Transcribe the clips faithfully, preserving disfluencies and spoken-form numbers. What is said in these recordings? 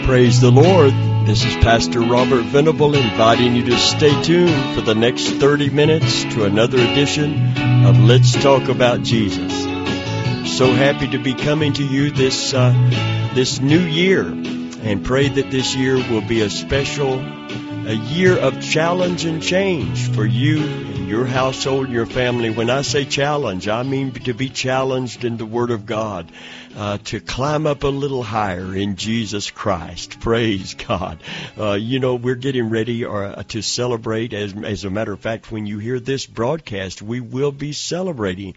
Praise the Lord. This is Pastor Robert Venable inviting you to stay tuned for the next thirty minutes to another edition of Let's Talk About Jesus. So happy to be coming to you this uh, this new year, and pray that this year will be a special a year of challenge and change for you and your household and your family. When I say challenge, I mean to be challenged in the Word of God, uh, to climb up a little higher in Jesus Christ. Praise God. Uh, you know, we're getting ready uh, to celebrate. As, as a matter of fact, when you hear this broadcast, we will be celebrating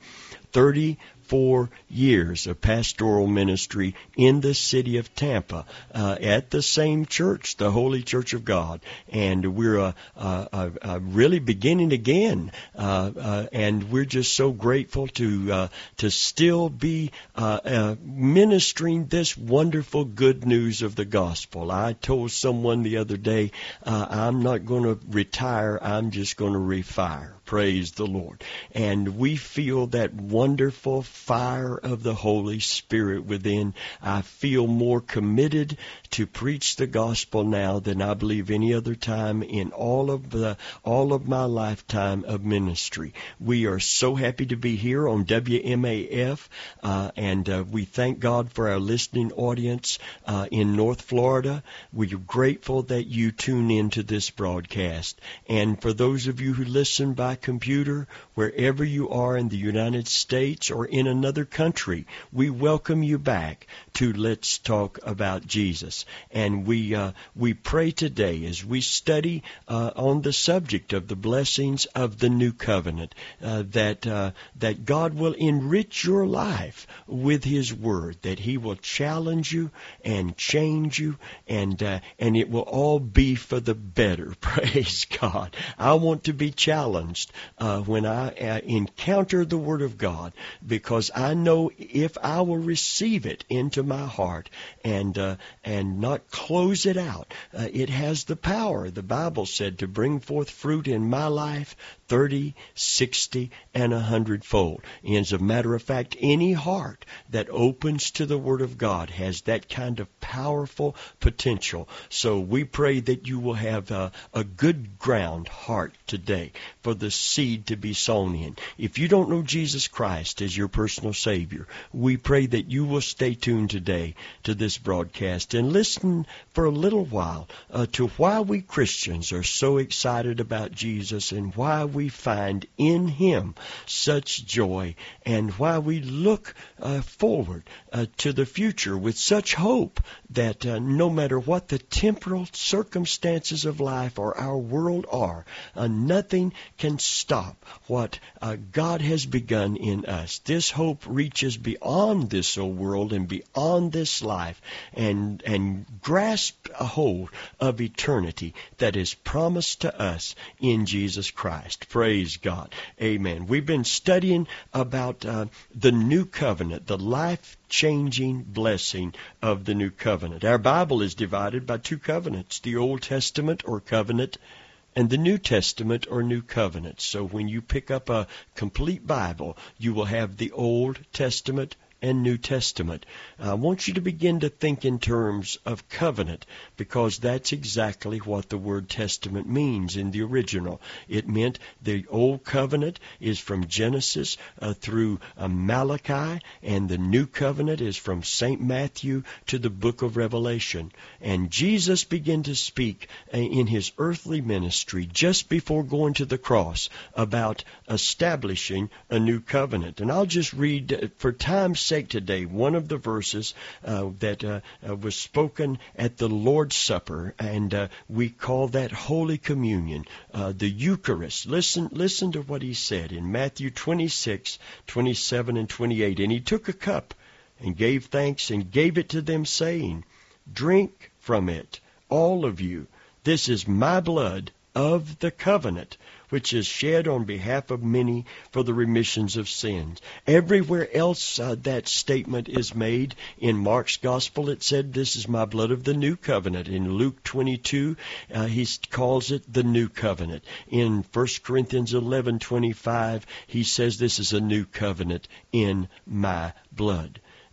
thirty-four years of pastoral ministry in the city of Tampa, uh, at the same church, the Holy Church of God. And we're uh, uh, uh, really beginning again, uh, uh, and we're just so grateful to uh, to still be uh, uh, ministering this wonderful good news of the gospel. I told someone the other day, uh, I'm not going to retire, I'm just going to refire. Praise the Lord. And we feel that wonderful fire of the Holy Spirit within. I feel more committed to preach the gospel now than I believe any other time in all of the all of my lifetime of ministry. We are so happy to be here on W M A F, uh, and uh, we thank God for our listening audience uh, in North Florida. We are grateful that you tune into this broadcast. And for those of you who listen by computer, wherever you are in the United States or in another country, we welcome you back to Let's Talk About Jesus. And we uh, we pray today as we study uh, on the subject of the blessings of the new covenant, uh, that uh, that God will enrich your life with His Word, that He will challenge you and change you, and uh, and it will all be for the better. Praise God. I want to be challenged uh, when I uh, encounter the Word of God, because I know if I will receive it into my heart and uh, and not close it out, uh, it has the power, the Bible said, to bring forth fruit in my life thirty, sixty, and a hundredfold. And as a matter of fact, any heart that opens to the Word of God has that kind of powerful potential. So we pray that you will have a, a good ground heart today for the seed to be sown in. If you don't know Jesus Christ as your personal Savior, we pray that you will stay tuned today to this broadcast and listen for a little while uh, to why we Christians are so excited about Jesus, and why we find in Him such joy, and why we look uh, forward uh, to the future with such hope that uh, no matter what the temporal circumstances of life or our world are, uh, nothing can stop what uh, God has begun in us. This hope reaches beyond this old world and beyond this life, and and grasp a hold of eternity that is promised to us in Jesus Christ. Praise God. Amen. We've been studying about uh, the new covenant, the life-changing blessing of the new covenant. Our Bible is divided by two covenants, the Old Testament or covenant, and the New Testament or New Covenant. So when you pick up a complete Bible, you will have the Old Testament and New Testament. I want you to begin to think in terms of covenant, because that's exactly what the word testament means in the original. It meant the Old Covenant is from Genesis uh, through uh, Malachi, and the New Covenant is from Saint Matthew to the book of Revelation. And Jesus began to speak uh, in His earthly ministry just before going to the cross about establishing a new covenant. And I'll just read, uh, for time's sake today, one of the verses uh, that uh, uh, was spoken at the Lord's Supper, and uh, we call that Holy Communion, uh, the Eucharist. Listen, listen to what He said in Matthew twenty-six, twenty-seven, and twenty-eight. And He took a cup and gave thanks and gave it to them, saying, "Drink from it, all of you. This is my blood of the covenant, which is shed on behalf of many for the remissions of sins." Everywhere else uh, that statement is made. In Mark's Gospel, it said, "This is my blood of the new covenant." In Luke twenty-two, uh, he calls it the new covenant. In First Corinthians eleven twenty-five, he says, "This is a new covenant in my blood."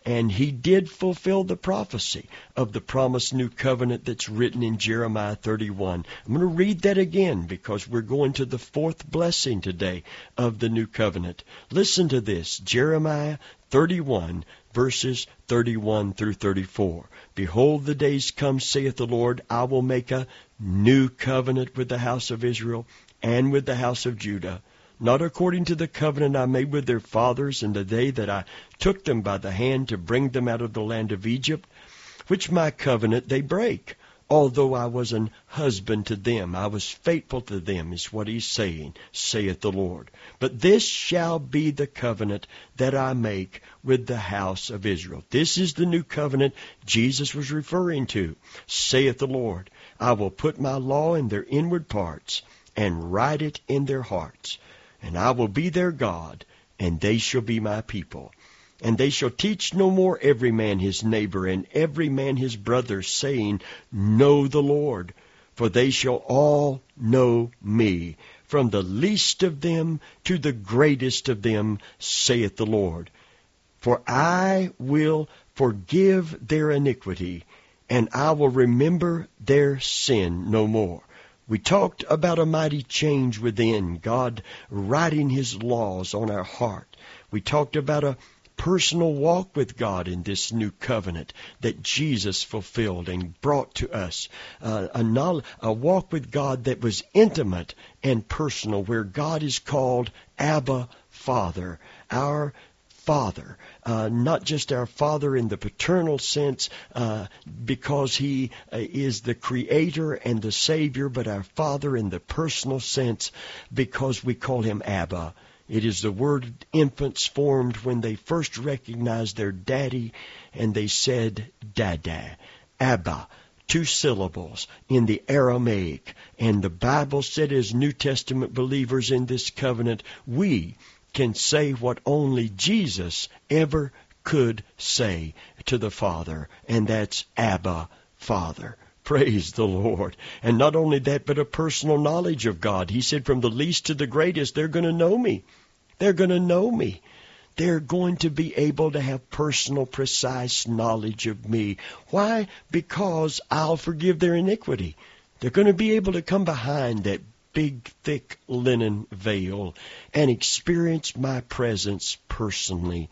And he did fulfill the prophecy of the promised new covenant that's written in Jeremiah thirty-one. I'm going to read that again because we're going to the fourth blessing today of the new covenant. Listen to this, Jeremiah thirty-one, verses thirty-one through thirty-four. Behold, the days come, saith the Lord, I will make a new covenant with the house of Israel and with the house of Judah, not according to the covenant I made with their fathers in the day that I took them by the hand to bring them out of the land of Egypt, which my covenant they break. Although I was an husband to them, I was faithful to them, is what he's saying, saith the Lord. But this shall be the covenant that I make with the house of Israel. This is the new covenant Jesus was referring to, saith the Lord. I will put my law in their inward parts and write it in their hearts. And I will be their God, and they shall be my people. And they shall teach no more every man his neighbor, and every man his brother, saying, Know the Lord. For they shall all know me, from the least of them to the greatest of them, saith the Lord. For I will forgive their iniquity, and I will remember their sin no more. We talked about a mighty change within, God writing His laws on our heart. We talked about a personal walk with God in this new covenant that Jesus fulfilled and brought to us. Uh, a, knowledge, a walk with God that was intimate and personal, where God is called Abba, Father, our Father, uh, not just our Father in the paternal sense uh, because He uh, is the Creator and the Savior, but our Father in the personal sense because we call Him Abba. It is the word infants formed when they first recognized their daddy and they said Dada, Abba. Two syllables in the Aramaic. And the Bible said as New Testament believers in this covenant, we can say what only Jesus ever could say to the Father, and that's Abba, Father. Praise the Lord. And not only that, but a personal knowledge of God. He said from the least to the greatest, they're going to know me. They're going to know me. They're going to be able to have personal, precise knowledge of me. Why? Because I'll forgive their iniquity. They're going to be able to come behind that big, thick linen veil and experience my presence personally.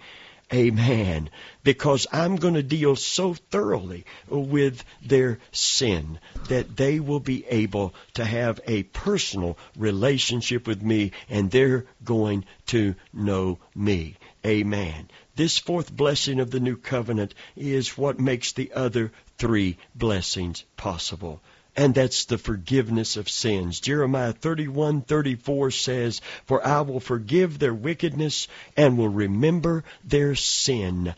Amen. Because I'm going to deal so thoroughly with their sin that they will be able to have a personal relationship with me, and they're going to know me. Amen. This fourth blessing of the new covenant is what makes the other three blessings possible. And that's the forgiveness of sins. Jeremiah thirty-one thirty-four says, For I will forgive their wickedness and will remember their sin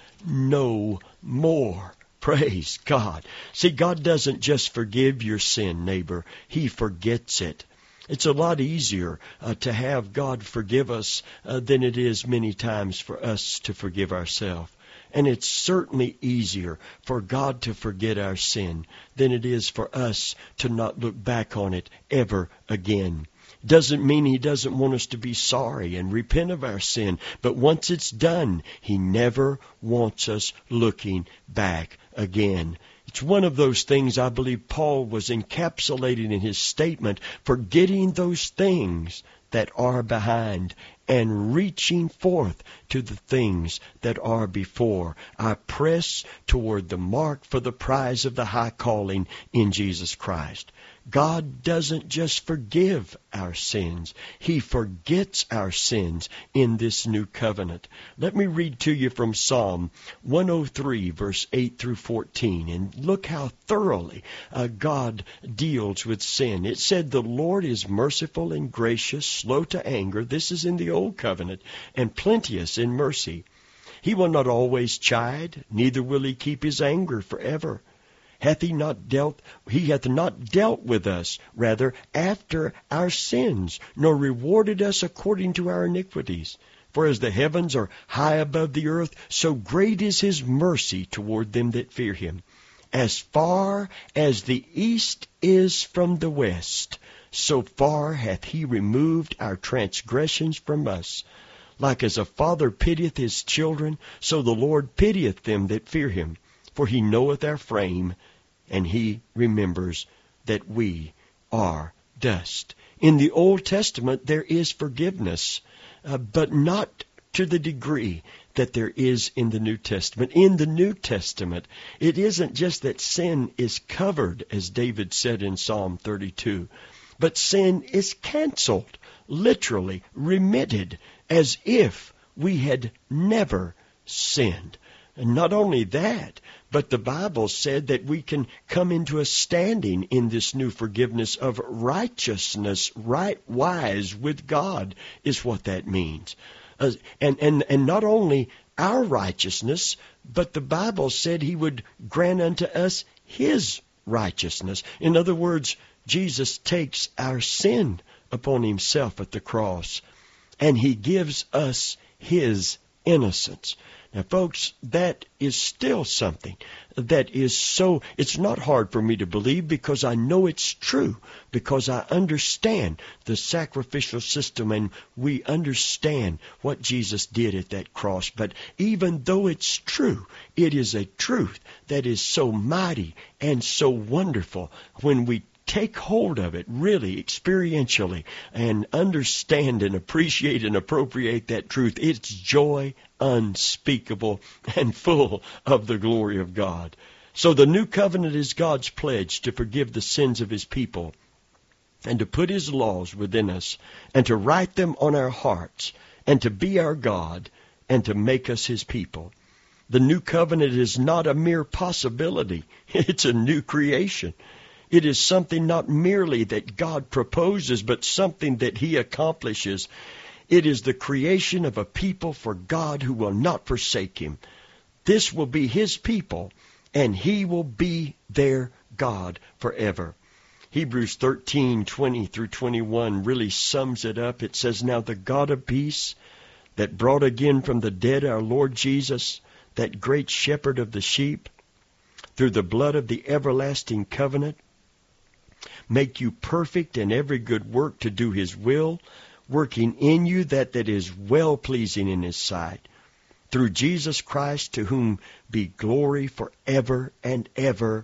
no more. Praise God. See, God doesn't just forgive your sin, neighbor. He forgets it. It's a lot easier uh, to have God forgive us uh, than it is many times for us to forgive ourselves. And it's certainly easier for God to forget our sin than it is for us to not look back on it ever again. Doesn't mean He doesn't want us to be sorry and repent of our sin, but once it's done, He never wants us looking back again. It's one of those things I believe Paul was encapsulating in his statement, forgetting those things that are behind and reaching forth to the things that are before. I press toward the mark for the prize of the high calling in Jesus Christ. God doesn't just forgive our sins. He forgets our sins in this new covenant. Let me read to you from Psalm one oh three, verse eight through fourteen. And look how thoroughly uh, God deals with sin. It said, The Lord is merciful and gracious, slow to anger. This is in the old covenant. And plenteous in mercy. He will not always chide, neither will He keep His anger forever. Hath he not dealt, he hath not dealt with us, rather, after our sins, nor rewarded us according to our iniquities. For as the heavens are high above the earth, so great is His mercy toward them that fear Him. As far as the east is from the west, so far hath He removed our transgressions from us. Like as a father pitieth his children, so the Lord pitieth them that fear him. For he knoweth our frame, and he remembers that we are dust. In the Old Testament there is forgiveness, uh, but not to the degree that there is in the New Testament. In the New Testament, it isn't just that sin is covered, as David said in Psalm thirty-two, but sin is canceled, literally remitted, as if we had never sinned. And not only that, but the Bible said that we can come into a standing in this new forgiveness of righteousness, right wise with God is what that means. Uh, and, and, and not only our righteousness, but the Bible said he would grant unto us his righteousness. In other words, Jesus takes our sin upon himself at the cross, and he gives us his innocence. Now, folks, that is still something that is so, it's not hard for me to believe because I know it's true, because I understand the sacrificial system and we understand what Jesus did at that cross. But even though it's true, it is a truth that is so mighty and so wonderful when we take hold of it really experientially and understand and appreciate and appropriate that truth. It's joy unspeakable and full of the glory of God. So the new covenant is God's pledge to forgive the sins of his people and to put his laws within us and to write them on our hearts and to be our God and to make us his people. The new covenant is not a mere possibility. It's a new creation. It is something not merely that God proposes, but something that he accomplishes. It is the creation of a people for God who will not forsake him. This will be his people, and he will be their God forever. Hebrews thirteen, twenty through twenty-one really sums it up. It says, Now the God of peace, that brought again from the dead our Lord Jesus, that great shepherd of the sheep, through the blood of the everlasting covenant, make you perfect in every good work to do his will, working in you that that is well-pleasing in his sight. Through Jesus Christ, to whom be glory forever and ever.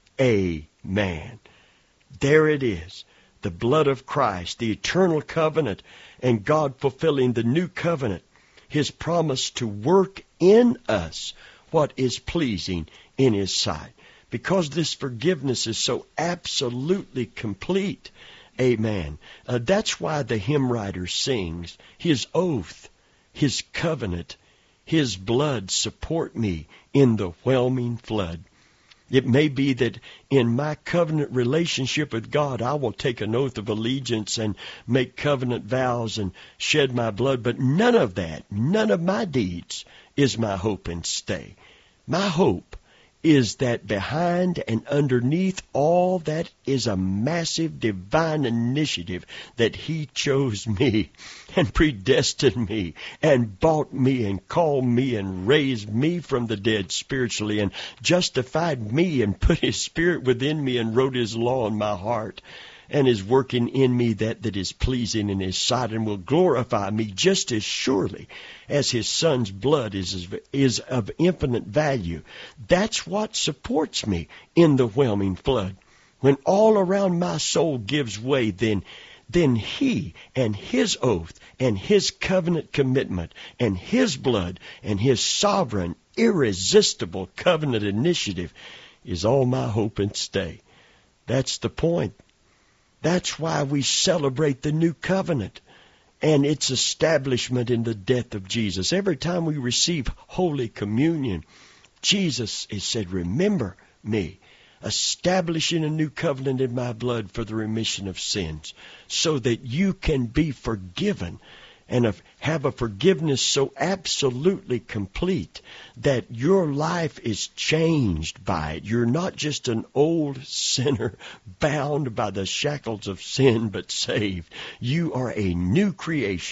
Amen. There it is. The blood of Christ, the eternal covenant, and God fulfilling the new covenant, his promise to work in us what is pleasing in his sight. Because this forgiveness is so absolutely complete. Amen. Uh, that's why the hymn writer sings, his oath, his covenant, his blood support me in the whelming flood. It may be that in my covenant relationship with God, I will take an oath of allegiance and make covenant vows and shed my blood, but none of that, none of my deeds is my hope and stay. My hope is that behind and underneath all that is a massive divine initiative that he chose me and predestined me and bought me and called me and raised me from the dead spiritually and justified me and put his spirit within me and wrote his law in my heart and is working in me that that is pleasing in his sight and will glorify me just as surely as his son's blood is, is of infinite value. That's what supports me in the whelming flood. When all around my soul gives way, then then he and his oath and his covenant commitment and his blood and his sovereign, irresistible covenant initiative is all my hope and stay. That's the point. That's why we celebrate the new covenant and its establishment in the death of Jesus. Every time we receive Holy Communion, Jesus has said, remember me, establishing a new covenant in my blood for the remission of sins, so that you can be forgiven and have a forgiveness so absolutely complete that your life is changed by it. You're not just an old sinner bound by the shackles of sin, but saved. You are a new creation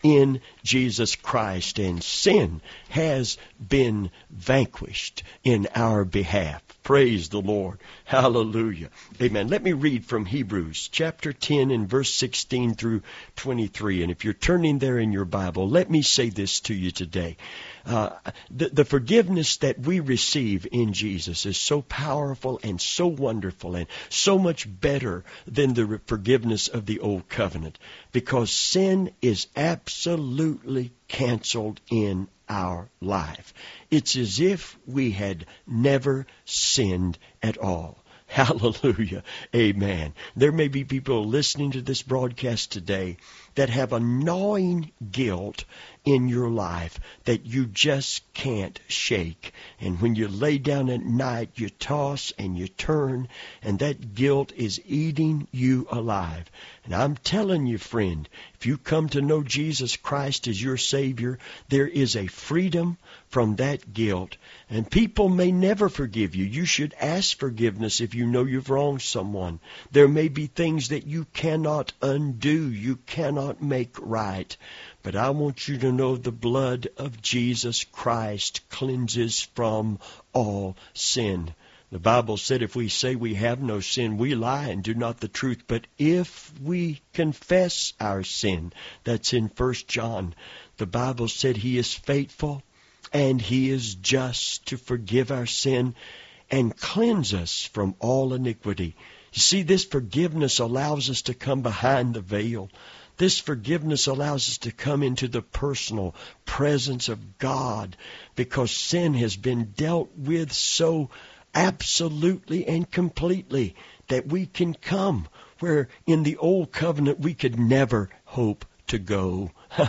in Jesus Christ, and sin has been vanquished in our behalf. Praise the Lord. Hallelujah. Amen. Let me read from Hebrews chapter ten and verse sixteen through twenty-three. And if you're turning there in your Bible, let me say this to you today. Uh, the, the forgiveness that we receive in Jesus is so powerful and so wonderful and so much better than the forgiveness of the old covenant, because sin is absolutely canceled in our life. It's as if we had never sinned at all. Hallelujah. Amen. There may be people listening to this broadcast today that have a gnawing guilt in your life that you just can't shake. And when you lay down at night, you toss and you turn, and that guilt is eating you alive. And I'm telling you, friend, if you come to know Jesus Christ as your Savior, there is a freedom from that guilt. And people may never forgive you. You should ask forgiveness if you know you've wronged someone. There may be things that you cannot undo, you cannot make right. But I want you to know the blood of Jesus Christ cleanses from all sin. The Bible said if we say we have no sin, we lie and do not the truth. But if we confess our sin, that's in First John, the Bible said He is faithful and He is just to forgive our sin and cleanse us from all iniquity. You see, this forgiveness allows us to come behind the veil. This forgiveness allows us to come into the personal presence of God, because sin has been dealt with so absolutely and completely that we can come where in the old covenant we could never hope to go.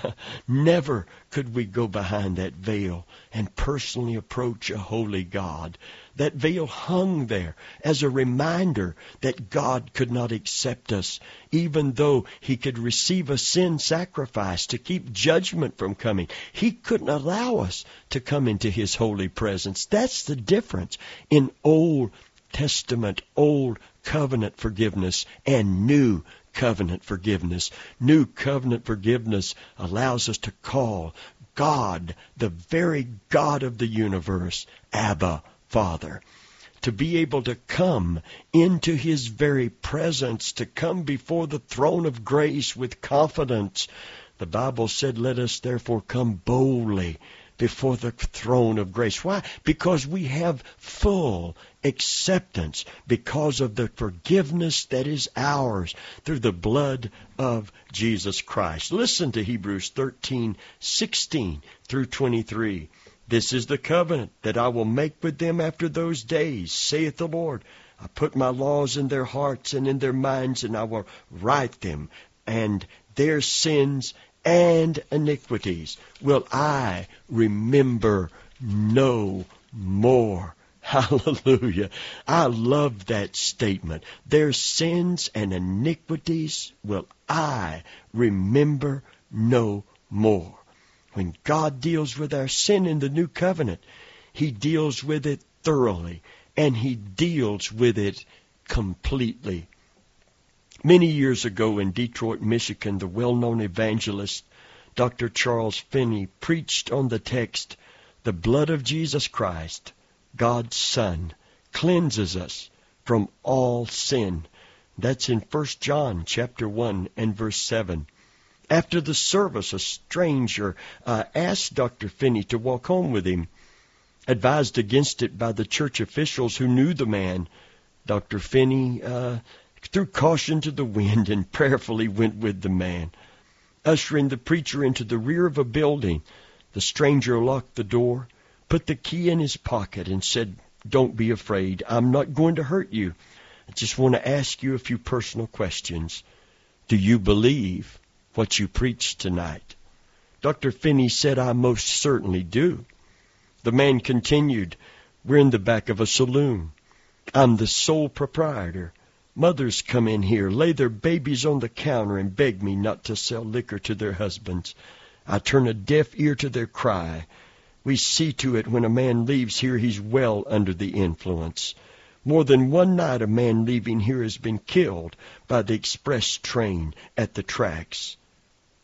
Never could we go behind that veil and personally approach a holy God. That veil hung there as a reminder that God could not accept us, even though He could receive a sin sacrifice to keep judgment from coming. He couldn't allow us to come into His holy presence. That's the difference in Old Testament, Old Covenant forgiveness and New Covenant forgiveness. New Covenant forgiveness allows us to call God, the very God of the universe, Abba, Father. To be able to come into His very presence, to come before the throne of grace with confidence. The Bible said, let us therefore come boldly before the throne of grace. Why? Because we have full acceptance because of the forgiveness that is ours through the blood of Jesus Christ. Listen to Hebrews thirteen, sixteen through twenty-three. This is the covenant that I will make with them after those days, saith the Lord. I put my laws in their hearts and in their minds, and I will write them, and their sins and iniquities will I remember no more. Hallelujah. I love that statement. Their sins and iniquities will I remember no more. When God deals with our sin in the new covenant, He deals with it thoroughly, and He deals with it completely. Many years ago in Detroit, Michigan, the well-known evangelist Doctor Charles Finney preached on the text, the blood of Jesus Christ, God's Son, cleanses us from all sin. That's in First John chapter one and verse seven. After the service, a stranger uh, asked Doctor Finney to walk home with him. Advised against it by the church officials who knew the man, Doctor Finney uh, threw caution to the wind and prayerfully went with the man. Ushering the preacher into the rear of a building, the stranger locked the door, put the key in his pocket, and said, "Don't be afraid. I'm not going to hurt you. I just want to ask you a few personal questions. Do you believe what you preached tonight?" Doctor Finney said, "I most certainly do." The man continued, "We're in the back of a saloon. I'm the sole proprietor. Mothers come in here, lay their babies on the counter, and beg me not to sell liquor to their husbands. I turn a deaf ear to their cry. We see to it when a man leaves here, he's well under the influence. More than one night a man leaving here has been killed by the express train at the tracks."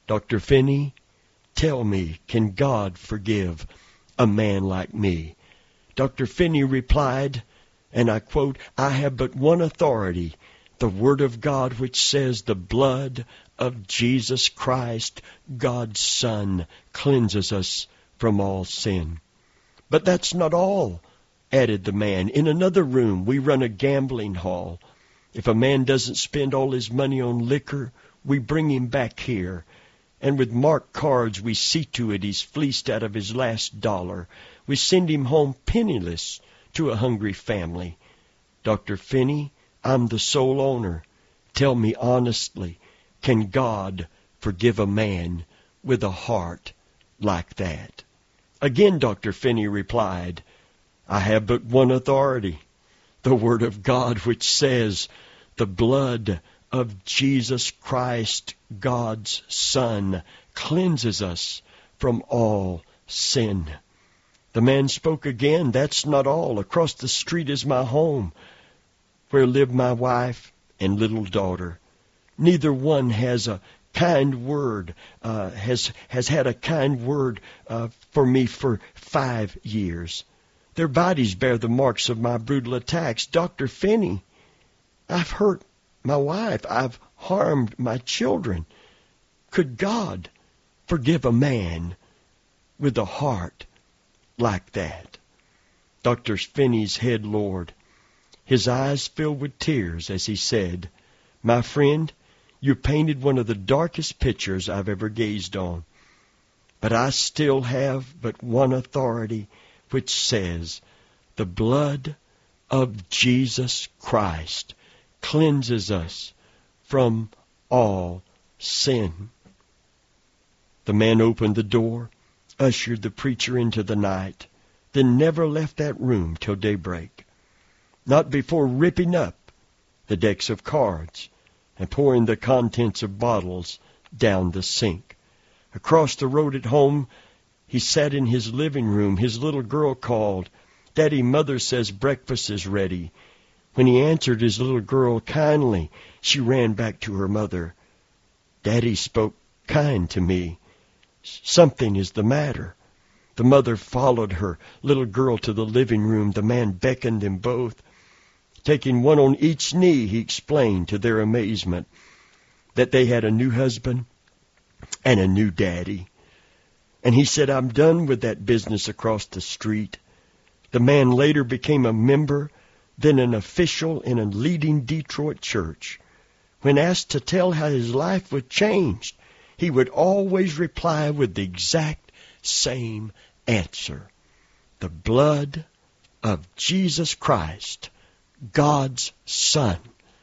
Doctor Finney, tell me, can God forgive a man like me? Doctor Finney replied, and I quote, I have but one authority, the Word of God, which says the blood of Jesus Christ, God's Son, cleanses us from all sin. But that's not all, added the man. In another room, we run a gambling hall. If a man doesn't spend all his money on liquor, we bring him back here. And with marked cards, we see to it he's fleeced out of his last dollar. We send him home penniless to a hungry family. Doctor Finney, I'm the sole owner. Tell me honestly, can God forgive a man with a heart like that? Again, Doctor Finney replied, I have but one authority, the Word of God, which says, the blood of Jesus Christ, God's Son, cleanses us from all sin. The man spoke again, that's not all. Across the street is my home, where live my wife and little daughter. Neither one has a kind word, uh, has has had a kind word uh, for me for five years. Their bodies bear the marks of my brutal attacks. Doctor Finney, I've hurt my wife. I've harmed my children. Could God forgive a man with a heart like that? Doctor Finney's head lowered. His eyes filled with tears as he said, my friend, you painted one of the darkest pictures I've ever gazed on. But I still have but one authority, which says, the blood of Jesus Christ cleanses us from all sin. The man opened the door, ushered the preacher into the night, then never left that room till daybreak. Not before ripping up the decks of cards and pouring the contents of bottles down the sink. Across the road at home, he sat in his living room. His little girl called, Daddy, Mother says breakfast is ready. When he answered his little girl kindly, she ran back to her mother. Daddy spoke kind to me. Something is the matter. The mother followed her little girl to the living room. The man beckoned them both. Taking one on each knee, he explained to their amazement that they had a new husband and a new daddy. And he said, I'm done with that business across the street. The man later became a member, then an official in a leading Detroit church. When asked to tell how his life was changed, he would always reply with the exact same answer. The blood of Jesus Christ, God's Son,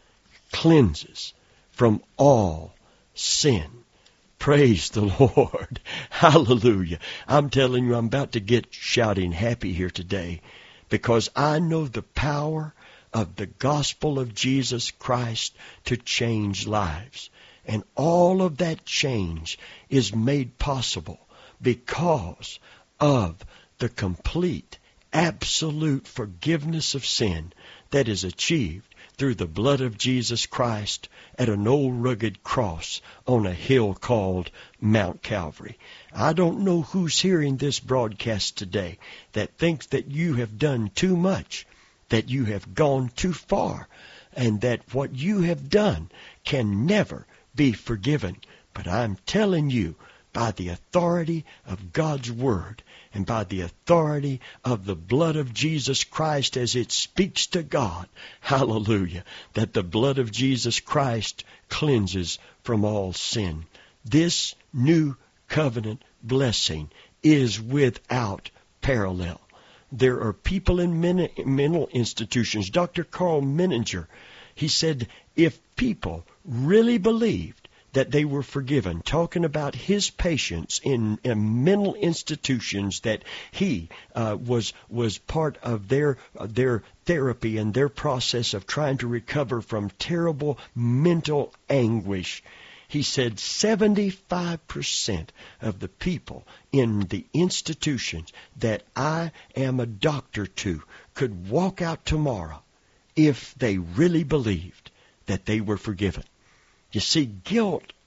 cleanses from all sin. Praise the Lord. Hallelujah. I'm telling you, I'm about to get shouting happy here today because I know the power of the gospel of Jesus Christ to change lives. And all of that change is made possible because of the complete, absolute forgiveness of sin that is achieved through the blood of Jesus Christ at an old rugged cross on a hill called Mount Calvary. I don't know who's hearing this broadcast today that thinks that you have done too much, that you have gone too far, and that what you have done can never be forgiven. But I'm telling you, by the authority of God's Word and by the authority of the blood of Jesus Christ as it speaks to God, hallelujah, that the blood of Jesus Christ cleanses from all sin. This new covenant blessing is without parallel. There are people in men- mental institutions. Doctor Carl Menninger, he said, if people really believed that they were forgiven, talking about his patients in, in mental institutions, that he uh, was was part of their uh, their therapy and their process of trying to recover from terrible mental anguish. He said seventy-five percent of the people in the institutions that I am a doctor to could walk out tomorrow if they really believed that they were forgiven. You see, guilt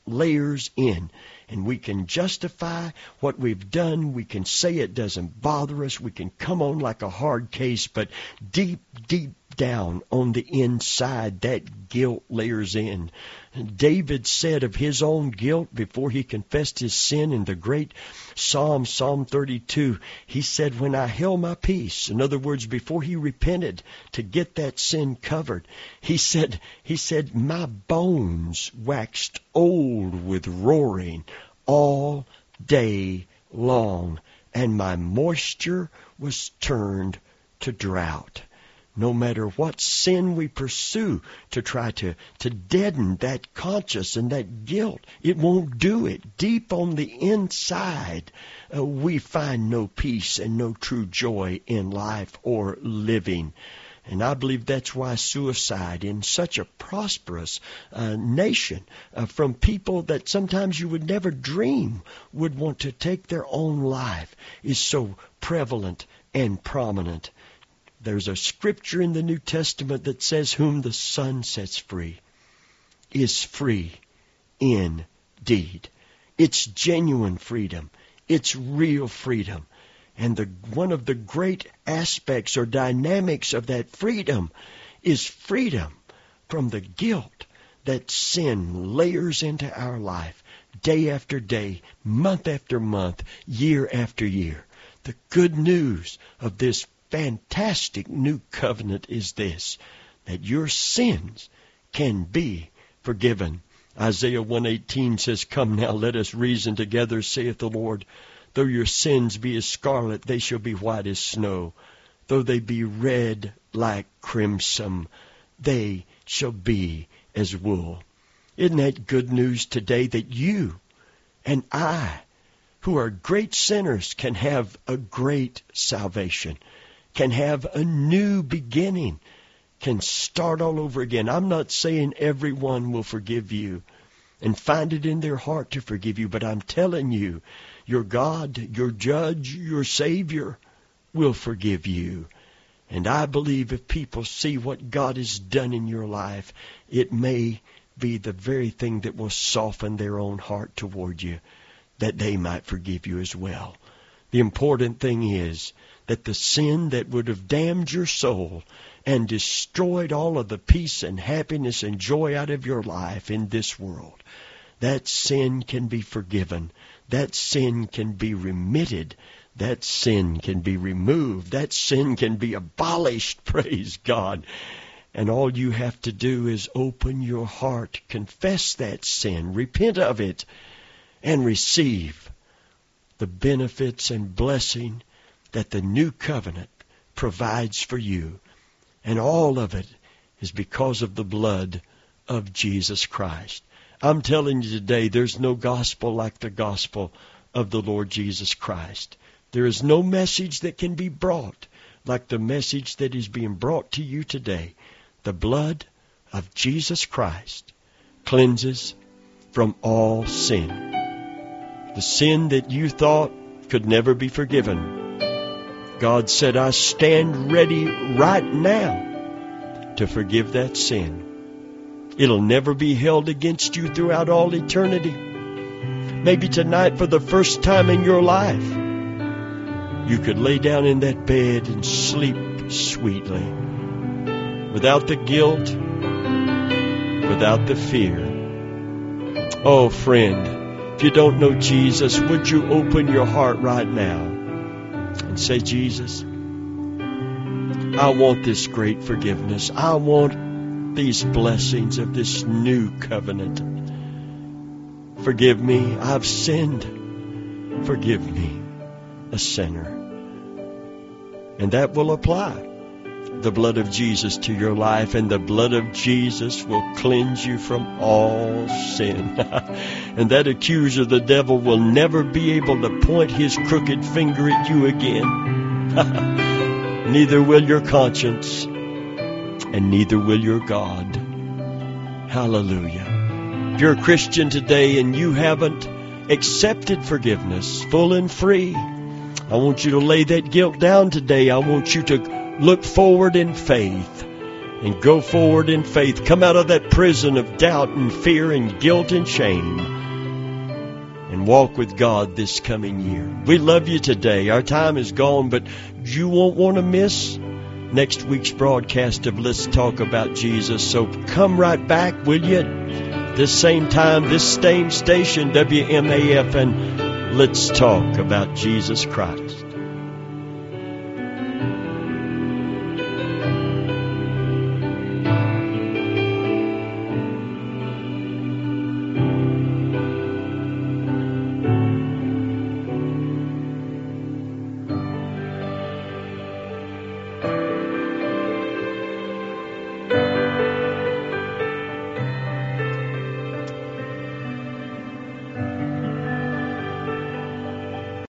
layers in. And we can justify what we've done. We can say it doesn't bother us. We can come on like a hard case. But deep, deep down on the inside, that guilt layers in. David said of his own guilt before he confessed his sin in the great Psalm, Psalm thirty-two, he said, when I held my peace, in other words, before he repented to get that sin covered, he said, he said, my bones waxed old with roaring all day long, and my moisture was turned to drought. No matter what sin we pursue to try to, to deaden that conscience and that guilt, it won't do it. Deep on the inside, uh, we find no peace and no true joy in life or living. And I believe that's why suicide in such a prosperous uh, nation, uh, from people that sometimes you would never dream would want to take their own life, is so prevalent and prominent. There's a scripture in the New Testament that says, whom the Son sets free is free indeed. It's genuine freedom. It's real freedom. And the one of the great aspects or dynamics of that freedom is freedom from the guilt that sin layers into our life day after day, month after month, year after year. The good news of this fantastic new covenant is this, that your sins can be forgiven. Isaiah one eighteen says, come now, let us reason together, saith the Lord. Though your sins be as scarlet, they shall be white as snow. Though they be red like crimson, they shall be as wool. Isn't that good news today, that you and I, who are great sinners, can have a great salvation, can have a new beginning, can start all over again. I'm not saying everyone will forgive you and find it in their heart to forgive you, but I'm telling you, your God, your judge, your Savior will forgive you. And I believe if people see what God has done in your life, it may be the very thing that will soften their own heart toward you, that they might forgive you as well. The important thing is that the sin that would have damned your soul and destroyed all of the peace and happiness and joy out of your life in this world, that sin can be forgiven. That sin can be remitted. That sin can be removed. That sin can be abolished, praise God. And all you have to do is open your heart, confess that sin, repent of it, and receive the benefits and blessing that the new covenant provides for you. And all of it is because of the blood of Jesus Christ. I'm telling you today, there's no gospel like the gospel of the Lord Jesus Christ. There is no message that can be brought like the message that is being brought to you today. The blood of Jesus Christ cleanses from all sin. The sin that you thought could never be forgiven. God said, I stand ready right now to forgive that sin. It'll never be held against you throughout all eternity. Maybe tonight, for the first time in your life, you could lay down in that bed and sleep sweetly, without the guilt, without the fear. Oh, friend, if you don't know Jesus, would you open your heart right now and say, Jesus, I want this great forgiveness. I want these blessings of this new covenant. Forgive me, I've sinned. Forgive me, a sinner. And that will apply the blood of Jesus to your life, and the blood of Jesus will cleanse you from all sin. And that accuser, the devil, will never be able to point his crooked finger at you again. Neither will your conscience, and neither will your God. Hallelujah. If you're a Christian today and you haven't accepted forgiveness full and free, I want you to lay that guilt down today. I want you to look forward in faith and go forward in faith. Come out of that prison of doubt and fear and guilt and shame and walk with God this coming year. We love you today. Our time is gone, but you won't want to miss next week's broadcast of Let's Talk About Jesus. So come right back, will you? This same time, this same station, W M A F, and let's talk about Jesus Christ.